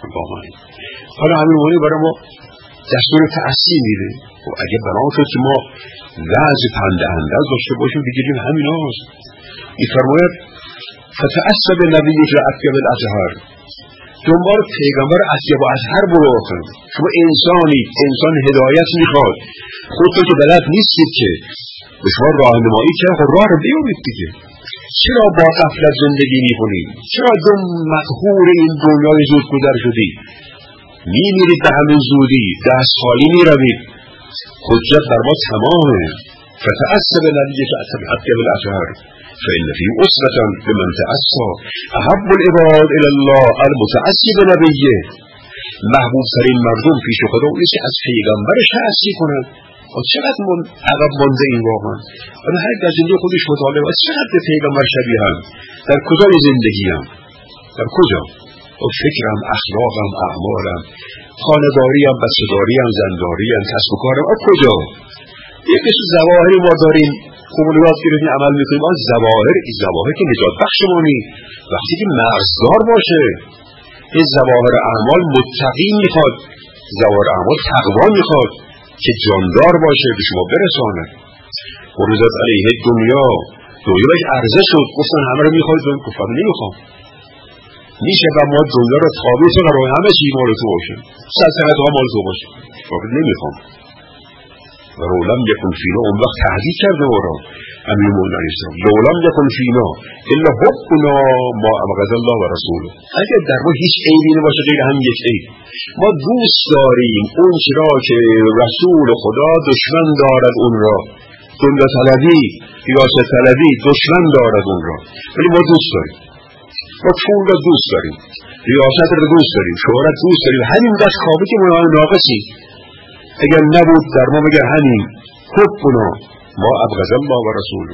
حالا همین برای ما دستور تأثیر میده. و اگه برای تو که ما وعظ پنده انداز داشته باشیم بگیریم همین هاست. این فرماید فتأسب نبیک اطیب الازهر. دنبال پیغمبر اطیب الازهر برو. شما انسانی، انسان هدایت میخواد. خودتون که بلد نیستید که به شما راهنمایی کرد، خود راه رو بیابید دیگه. چرا با غفلت زندگی میکنید؟ چرا دم مقهور این دنیای زود گذر شدید؟ میمیرید به همین زودی، دست خالی میروید. حجت بر ما تمامه. فتأسب نبیک اطیب الازهر فإن فيه أسوة بمن تأسى. أحب العباد إلى الله المتأسي بنبيه. محبوب ترین مردم پیش خدا اونی که از پیغمبرش تأسی کنند. چقدر عقب مانده این واقعا. اما هر در زندگی خودش مطالعه است. چقدر به پیغمبر شبیه هم؟ در کجای زندگی هم؟ در کجا؟ فکرم، اخلاقم، اعمالم، خانه‌داریم، بچه‌داریم، زنداریم، کسب و کارم، کجا؟ یک قسم ظواهری ما داریم، خوبونیات گرفتیم عمل میکنیم. آن ظواهر که نجات بخش ما نیست. وقتی که مرزدار باشه. این ظواهر اعمال متقی میخواد، ظواهر اعمال تقوا میخواد که جاندار باشه، به شما برسانه. عرضت علیه دنیا بهش عرضه شد، گفتن همه رو میخواید، گفتن نمیخوام. میشه و ما دنیا رو تابع تو قرار همه چی مال تو باشه، سلطنت ها مال تو باشه، گفتن نمیخوام. و لولم یکن فینا، اون وقت تهدید کرده ورا امیر مولا اسلام، لولم یکن فینا الا حبنا ما ابغض الله و رسوله. اگر در ما هیچ عیبی نباشه غیر هم یک عیب، ما دوست داریم اون چرا که رسول خدا دشمن دارد اون را، دنیا طلبی، ریاست طلبی دشمن دارد اون را، ولی ما دوست داریم. ما پول را دوست داریم، ریاست را دوست داریم، شهرت دوست داریم. همین دست کافی که ما ناقصیم. اگر نبود در ما بگه همین حبنا ما ابغض الله و رسوله،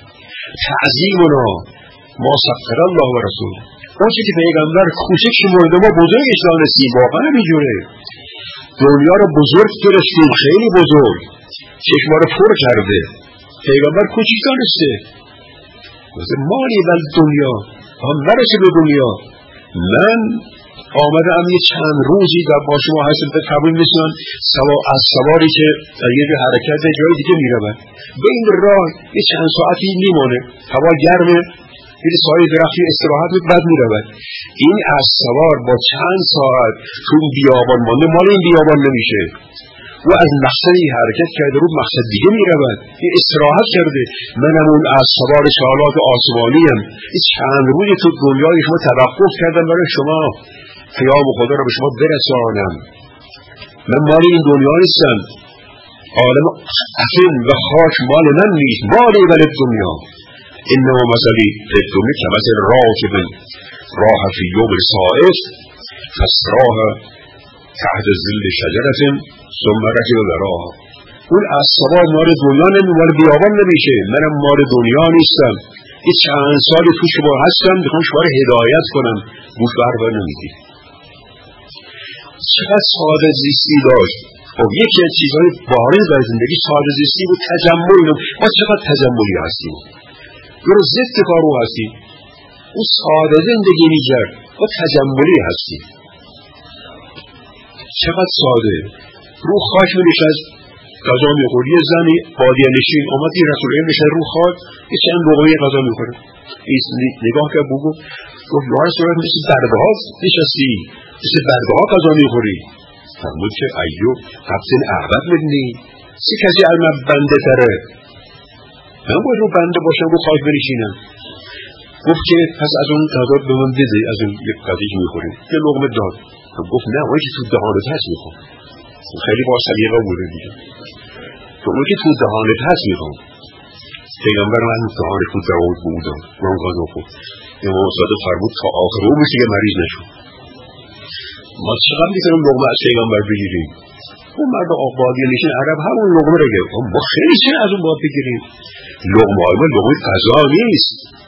تعظیمنا ما سخر الله و رسوله. اون چی که پیغمبر کوچک شمرد ما بزرگش دانستیم، واقعا همینجوره. دنیا رو بزرگ گرفتیم، خیلی بزرگ، چشما رو پر کرده. پیغمبر کوچک دانسته. مثل مالی بل دنیا، هم نرسه به دنیا. من آمدم یه چند روزی در با شما هستم، به قبول میشن از سواری که در یه حرکت جای دیگه میرود، به این راه یه چند ساعتی میمونه، هوا گرمه، میره سایه درختی استراحت میکنه بعد میرود. این اسبسوار با چند ساعت تو بیابان مانده مال این بیابان نمیشه. او از مقصدی حرکت کرده رو مقصد دیگه میرود. این استراحت کرده. منم اون اسبسوار شالات آسمانی ام. این چند روزی تو دنیای شما توقف کردم برای شما پیام خدا رو به شما برسانم. من مال این دنیا نیستم. عالم افین و خاک مال من نیست. مالی ولی دنیا. انما مثلی فی الدنیا کمثل راکب راه فی یوم صائف فاستراح تحت ظل شجرة ثم رکب وراها. اون اسبسوار مال دنیا نمیشه، مال بیابان نمیشه. منم مال دنیا نیستم. این چند سالی تو شما هستم میخوام شما رو هدایت کنم، گوش بر نمیدی. چقدر ساده زیستی داشت. خب یکی از چیزهای بارز در زندگی ساده زیستی بود، تجملی. ما چقدر تجملی هستیم، رو ضد کارو هستیم. اون ساده زندگی میکرد، ما تجملی هستیم. چقدر ساده. رو خاک می‌نشست غذا می‌خورد. یه زنی بادیه نشین اومد این رسول الله میشه رو خاک یه چند لقمه غذا می‌خوره. نگاه کرد بگو گفت یا رسول الله مثل برده‌ها نشستی، مثل برده‌ها غذا می‌خوری. فرمود که ایو قبضن اعبد بدنی سی کسی از من بنده تره، من باید رو بنده باشم رو خاک بنشینم. گفت که پس از اون غذا به من بده، از اون یک غذایی که می‌خوریم یه لقمه داد. گفت نه اونی که تو دهانت هست میخوام. خیلی با سلیقه بوده دیگه. اونی که تو دهانت هست میخوام. پیغمبر من دهان تو داود بودم من غذا خود اما استاد فرمود تا آخر رو میشه که مریض نشون. ما چقدر میتونیم لقمه از پیغمبر بگیریم؟ اون مرد آبادی نشین عرب همون لقمه رو گرفت. ما خیلی چه از اون باید بگیریم؟ لقمه های ما لقمه غذا نیست.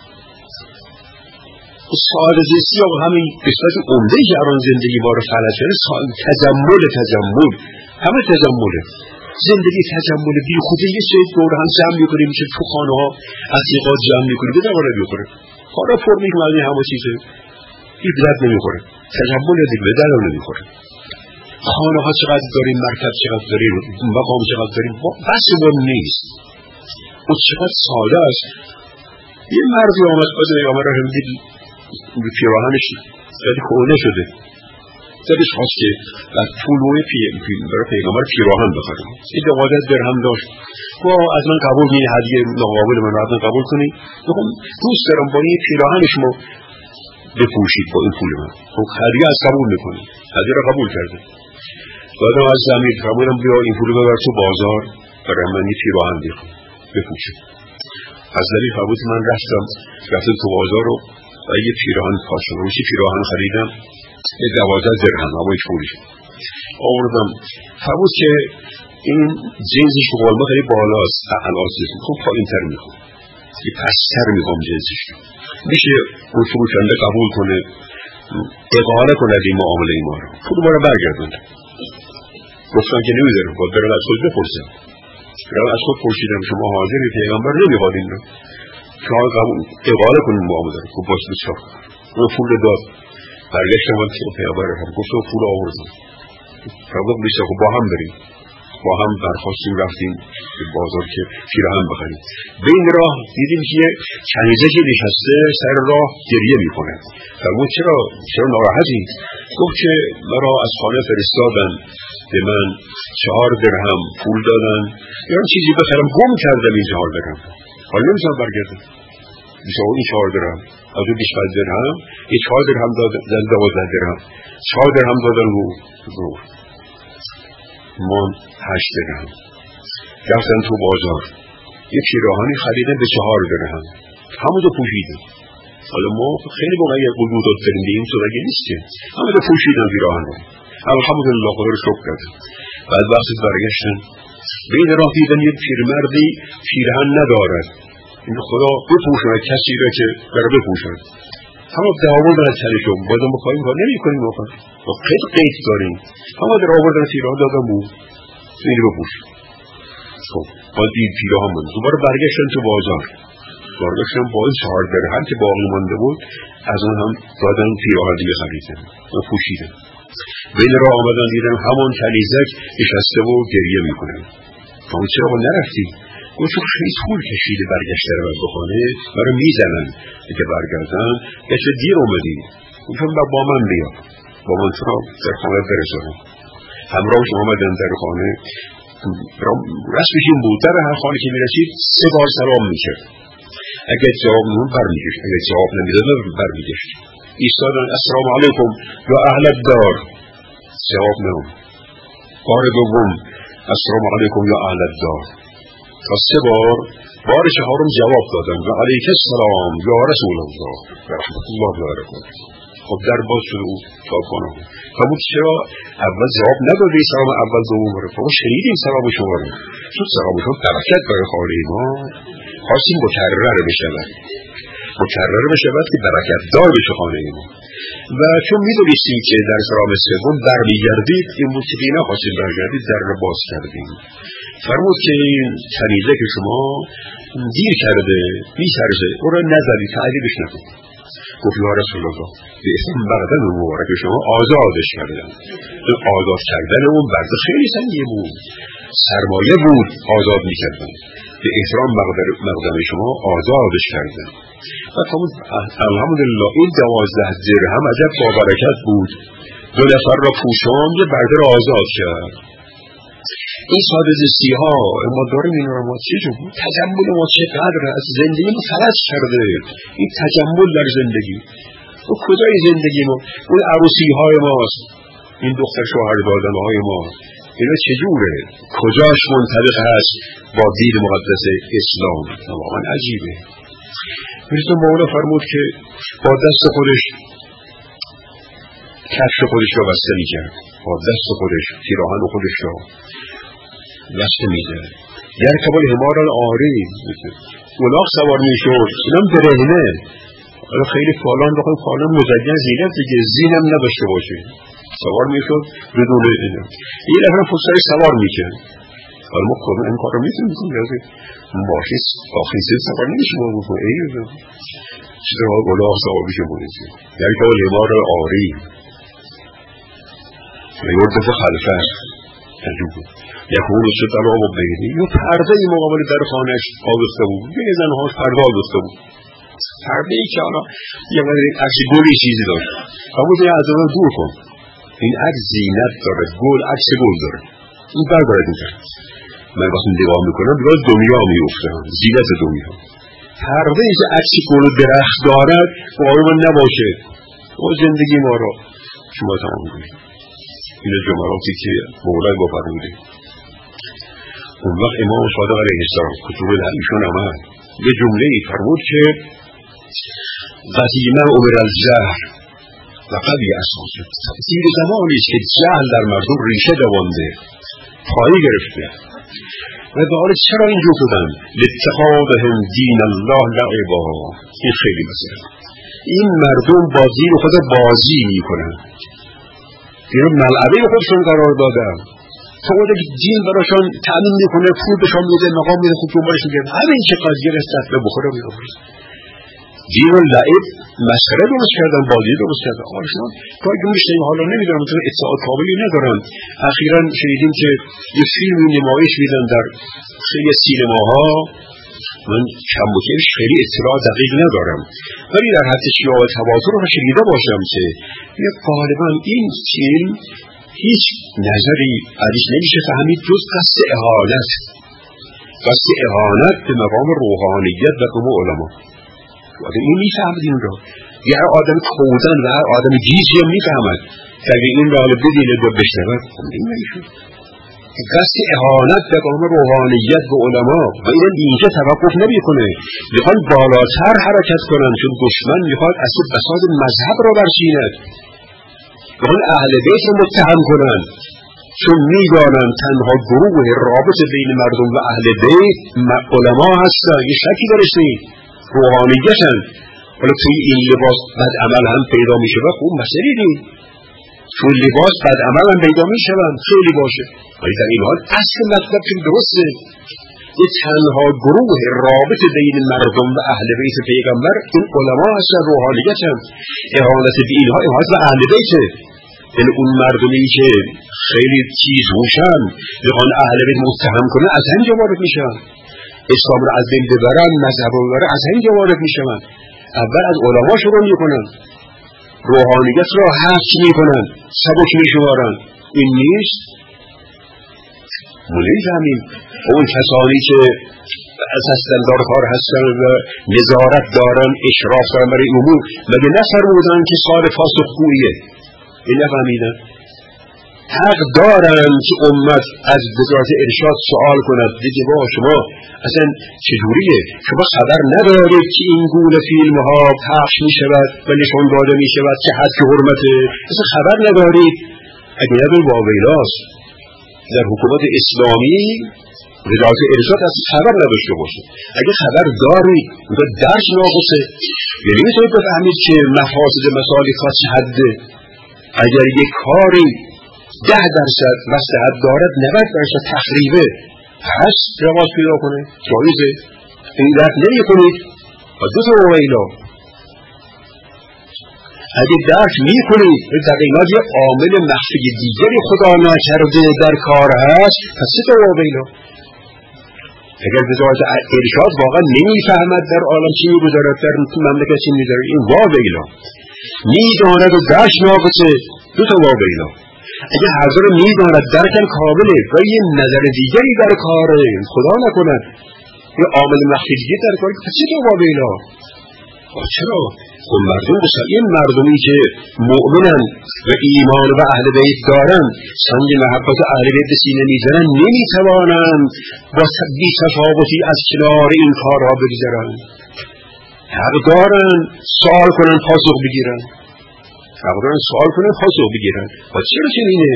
ساده زیستی یا همین قسمت عمده که الان زندگی ما رو فلج کرده تجمل همه تجمله. زندگی تجمل بی خودی. یه سری دور هم جمع میکنیم میشه تو خانه ها اصیقات جمع میکنیم به دواره میخوره کارا فرمی که معنی همه چیزه این درد نمیخوره. تجمل دیگه به درد نمیخوره. خانه ها چقدر داریم، مرکب چقدر داریم، مقام چقدر داریم، بس با نیست. و چقدر ساده است. یه مردی آمد را هم دید به پیراهنش خیلی کهنه شده. دلش خواست که از پولوی برای پیغمبر پیراهن بخرم. این 12 درهم داشت. از من قبول کنی هدیه ناقابل من از من قبول کنی. دوست دارم با این پیراهن شما بپوشید با این پول من. خب هدیه از قبول میکنی. هدیه را قبول کرده. بعد از زمین فرمودم بیا این پول ببر تو بازار برای من این پیراهن بپوشید. از دلیل فرمود من رفتم تو بازار رو و یه پیراهن پاشم روشی پیراهن خریدم به 12 درهم اما هیچ پولی شد آوردم. فرمود که این جنسش که قلمه خیلی بالاست اعلاست خوب پایین تر میخوام یه پستر میخوام جنسش میشه اون فروشنده قبول کنه اقاله کنه از این معامله ما رو پول ما رو برگردن. گفتن که نمیذارم باید برم از خود بپرسم. برم از خود پرسیدم شما حاضری پیغمبر نمیخواد این رو شما اقاله کنیم معامله رو. خب باش بسیار اون پول داد. برگشتم من که پیغمبر هم گفت پول آوردم. فرمود میشه خب با هم بریم. با هم برخواستیم رفتیم به بازار که پیراهن بخریم. به این راه دیدیم که کنیزه که نشسته سر راه گریه میکنه. فرمود چرا ناراحتی؟ گفت که مرا از خانه فرستادن به من 4 درهم پول دادن یا چیزی بخرم گم کردم این 4 درهم حالا نمیتونم برگردم. میشه این 4 درهم از اون 25 درهم این 4 درهم دادن 12 درهم 4 درهم دادن رو من 8 درهم رفتن تو بازار یه پیراهنی خریدن به 4 درهم همونجا پوشیدم. حالا ما خیلی با اگر قدودات داریم به این صورت نیستیم همونجا پوشیدم پیراهن رو الحمدلله خدا رو شکر کردم. بعد وقتی برگشتن به این راه دیدم یه پیرمردی پیراهن ندارد این خدا بپوشاند کسی را که برای بپوشاند همه در آوردن از تنشون بازم با کاری کار نمی کنیم با قید داریم همه در آوردن پیراهن دادم بود این رو بپوش. خب باید این پیراهن بود دوباره برگشتن تو بازار برگشتن با این 4 درهم که باقی مانده بود از اون هم دادن پیراهن دیگه خریدن و پوشیدن. بین راه آمدن دیدم همون کنیزک نشسته و گریه میکنه. فرمود چرا با نرفتی؟ گفت چون خیلی طول کشیده برگشته رو بخونه برای میزنن اگه برگردن که چه دیر اومدی. گفتم با من بیا، با من تو در خانه برسونم. همراه شما آمدن در خانه. رسمش این بود در هر خانه که میرسید 3 بار سلام میکرد. اگر جواب نمون برمیگشت، اگر جواب نمیداد برمیگشت. ایستادن السلام علیکم یا اهل الدار، جواب نمون. بار دوم السلام علیکم یا اهل الدار. تا 3 بار، بار 4م جواب دادن و علیک السلام یا رسول الله رحمت الله وبرکاته. خب در باز شده او تا کنم فرمود چرا اول جواب ندادی سلام اول دوم رو؟ فرمود شنیدیم سلام شما رو، چون سلام شما برکت برای خانه ما، خواستیم مکرر بشود که برکت دار بشه خانه ما. و چون میدونستیم که در سلام سوم برمیگردید، این بود که نخواستیم برگردید، در رو باز کردیم. فرمود که این کنیزه که شما دیر کرده می‌سرزه او را نزدید، تعریفش نکن. گفت یا رسول الله به اسم بدن مبارک شما آزادش کردن. آزاد کردن اون برده خیلی سنگین بود، سرمایه بود، آزاد می‌کردن. به احترام مقدم شما آزادش کردن. و فرمود الحمدلله این 12 درهم عجب با برکت بود، 2 نفر را پوشان، یه برده را آزاد کرد. این ساده زستی ها ما داریم، این را ما چه جور تجمل ما چقدر از زندگی ما فلج کرده. این تجمل در زندگی و کجای زندگی ما؟ اون عروسی های ماست، این دختر شوهر دادن های ما، اینا چجوره؟ کجاش منطبق هست با دین مقدس اسلام؟ واقعا عجیبه. میرسه مولا فرمود که با دست خودش کفش خودش را بسته میکرد، با دست خودش پیراهن خودش را بسته میده. یرکب الحمار العاری، الاغ سوار میشد، اینم برهنه. خیلی فالان بخواه فالان مزین زینت دیگه، زینم نداشته باشه، سوار میشد بدون اینه. این نفر پشتش سوار میکرد. حالا ما خودم این کار رو میتونیم کنیم، ماشین آخیزه سوار نمیشه ما بکنیم. ایوه چیزه ها الاغ سوار میشه بودید. یرکب الحمار العاری یردف خلفه تجوبه یکون شد علام و بینی. یه پرده ای مقابل در خانهش آویخته بود، یه زنهاش پرده آویخته بود، پرده ای که حالا یه قدر عکس گلی چیزی داشت. فرمود این از اون دور کن، این عکس زینت داره، گل عکس گل داره، این برگرد میکرد. من وقتی نگاه میکنم دیگه دنیا میفته، زینت دنیا. پرده ای که عکس گل درخت دارد باقی من نباشه و زندگی ما را شما تمام کنید. این جملاتی که مولا با فرموده. اون وقت امام صادق علیه السلام کتب ایشون آمد یه جمله ای فرمود که قدیما عمر الجهل و قوی اساسه. زیر زمانی است که جهل در مردم ریشه دوانده، پایه گرفته. و به حال چرا اینجور شدن؟ لاتخاذهم دین الله لعبا. این خیلی مسئله. این مردم با دین خود بازی میکنن، اینو ملعبه خودشون قرار دادن. خود دین براشون تأمین میکنه، پول بهشون میده، مقام میده، خوب جنبالش میده. همین که قضیه رسط به بخوره میکنه. دین و لعب مسخره درست کردن، بازی درست کردن. حالا شما کاری که میشنیم حالا نمیدونم، مثلا اطلاعات کاملی ندارن. اخیراً شنیدیم که یه فیلم نمایش میدن در خیلی سینماها. من کم و کمش خیلی اطلاع دقیق ندارم، ولی در حد شیوع و تواتر رو شنیده باشم که غالبا این فیلم هیچ نظری ازش نمیشه فهمید جز قصد اهانت به مقام روحانیت و قوم علما. آدم این میفهمد این رو، یه هر آدم کودن و هر آدم گیجی هم میفهمد که اگه این رو بدینه و بشنود این نمیشون. قصد اهانت به قوم روحانیت و علما و این اینجا توقف نمیکنه، میخوان بالاتر حرکت کنن، چون دشمن میخواد اصل بساط مذهب را برچیند، میخوان اهل بیت رو متهم کنن، چون میدانن تنها گروه رابط بین مردم و اهل بیت علما هستن. یه شکی درش نیست، روحانیتن. حالا توی این لباس بد عمل هم پیدا میشه و خوب مسئله نیست، چون لباس بد عمل هم پیدا میشون خیلی باشه، ولی در این حال اصل مطلب که درسته. یه تنها گروه رابط بین مردم و اهل بیت پیغمبر این علما هستن، روحانیتن. اهانت به اینها اهانت به اهل بیته. این اون مردمی که خیلی چیز روشن میخوان اهل بیت متهم کنه از همینجا وارد میشن. اسلام رو از بین ببرن، مذهب رو ببرن، از همینجا وارد میشن. اول از علما شروع میکنن، روحانیت را حذف میکنن، سبک میشمارن. این نیست. مولین اون کسانی که اساسدار کار هستن و نظارت دارن، اشراف دارن برای امور، مگه نفرمودن که سال پاسخگوییه؟ این نفهمیدن. حق دارن که امت از وزارت ارشاد سوال کند، دیگه با شما اصلا چجوریه؟ شما خبر ندارید که این گونه فیلم ها پخش می شود و نشان داده می شود که حد حرمته؟ اصلا خبر ندارید؟ اگه ندارید واویلاست. در حکومت اسلامی وزارت ارشاد از خبر نداشته باشه. اگه خبر دارید و درس ناقصه، یعنی میتونید بفهمید که مفاسد مسالکات چه حده. اگر یک کاری 10% مصلحت دارد، 90% تخریبه، پس رواج پیدا کنه، جایزه. این درک نمی کنید و دو تا ویلا. اگه درک می کنید در اینجا یه عامل مخفی دیگری خدا نکرده در کار هست، پس سه تا ویلا. اگر وزارت ارشاد واقعا نمیفهمد در عالم چی میگذرد، در مملکت چی میگذرد، این واویلا. میداند و درک ناقصه، دو تا واویلا. اگر حاضر میداند درکن کامله و یه نظر دیگری در کاره، خدا نکند یه عامل مخفی دیگری در کاره، پس چی تو واویلا؟ چرا؟ اون مردم این مردمی که مؤمنن و ایمان و اهل بیت دارن، سنگ محبت اهل بیت سینه میزنن، نمیتوانند با بی تفاوتی از کنار این کارها بگذرن. حق دارن سوال کنن، پاسخ بگیرن. حق دارن سوال کنن، پاسخ بگیرن. و چرا چنینه؟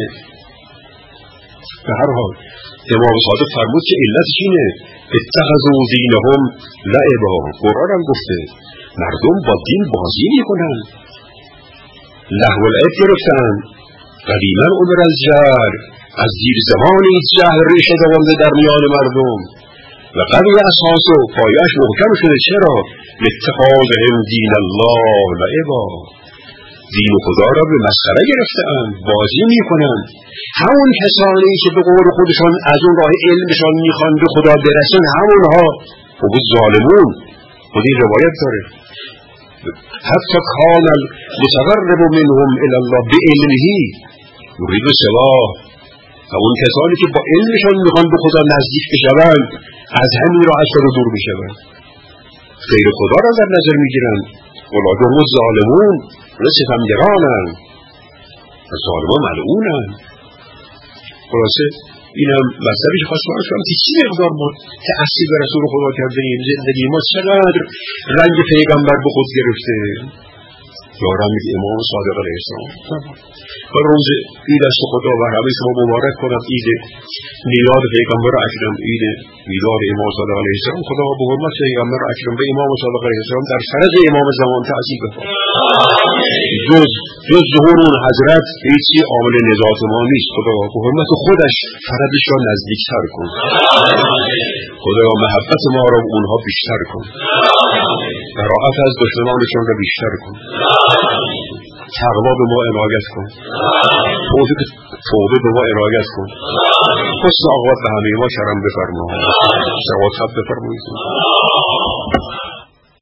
به هر حال امام صادق فرمود که علتش اینه: اتخذوا دینهم لعبا. قرآن هم گفته مردم با دین بازی میکنن، لهو العب گرفتن. قدیما عمر از جهل، از زیر زمانی جهل ریشه دوانده در میان مردم و قوی اساس و پایش محکم شده. چرا؟ اتخاذهم دین الله لعبا. دین خدا را به مسخره گرفتن، بازی میکنن. همون کسانی که به قول خودشان از اون راه علمشان میخوان به خدا برسن، همونها خود ظالمون. خود این روایت داره حتی کان المتقرب منهم الی الله بعلمه یرید صلاح. و اون کسانی که با علمشان میخوان به خدا نزدیک بشوند، از همین راه از خدا دور میشوند، غیر خدا را در نظر میگیرن. اولئک هم الظالمون، اونا ستمگرانن و ظالمان ملعونن. خلاصه اینم مطلبی که خواست باید کنم که چی مقدار ما تأثیر به رسول خدا کرده این زندگی ما، چقدر رنگ پیغمبر به خود گرفته. یا رنگ امام صادق علیه السلام. و روز عید است خدا و همه شما مبارک کنم. عید میلاد پیغمبر اکرم، عید میلاد امام صادق علیه السلام. خدا به حرمت پیغمبر اکرم به امام صادق علیه السلام در فرج امام زمان تعظیم بفرماید. جز ظهور اون حضرت هیچی عامل نجات ما نیست. خدا به حرمت خودش فرجش را نزدیکتر کن. خدا محبت ما را اونها بیشتر کن. براءت از دشمنانشان را بیشتر کن. تقوا به ما عنایت کن. توبه به ما عنایت کن. حسن عاقبت به همه ما کرم بفرما. شواطت بفرمایید.